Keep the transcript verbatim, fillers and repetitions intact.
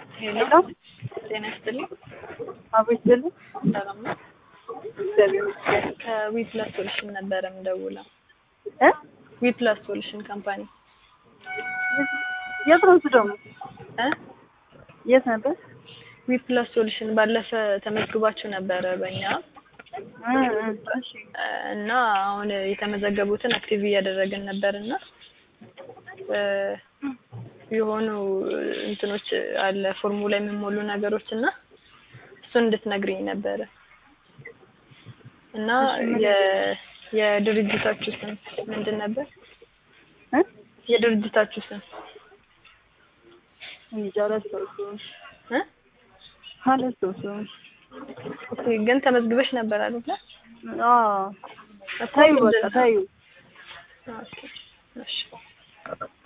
ሄሎ ጤና ይስጥልኝ። አቤት ስል ሰላም ነው? እግዚአብሔር ይመስገን። ከዊፕላስ ሶሉሽን ነበረ የምደውለው። እ ዊፕላስ ሶሉሽን ካምፓኒ የት ነው እሱ ደግሞ? እ የት ነበር? ዊፕላስ ሶሉሽን ባለፈ ተመዝግባችሁ ነበረ በእኛ እ እ እሺ እና አሁን የተመዘገቡትን አክቲቭ እያደረግን ነበርና እ የሆኑ እንትኖች አለ ፎርሙላ የሚሞሉ ነገሮች እና እሱን እንድትነግሪኝ ነበረ። እና የ የድርጅታችሁ ስም ምንድን ነበር? እ የድርጅታችሁ ስም እንጃላስተውም እ አላስተውም። ኦኬ ግን ተመዝግበሽ ነበር አይደል? አዎ ታዩ በቃ ታዩ። ኦኬ እሺ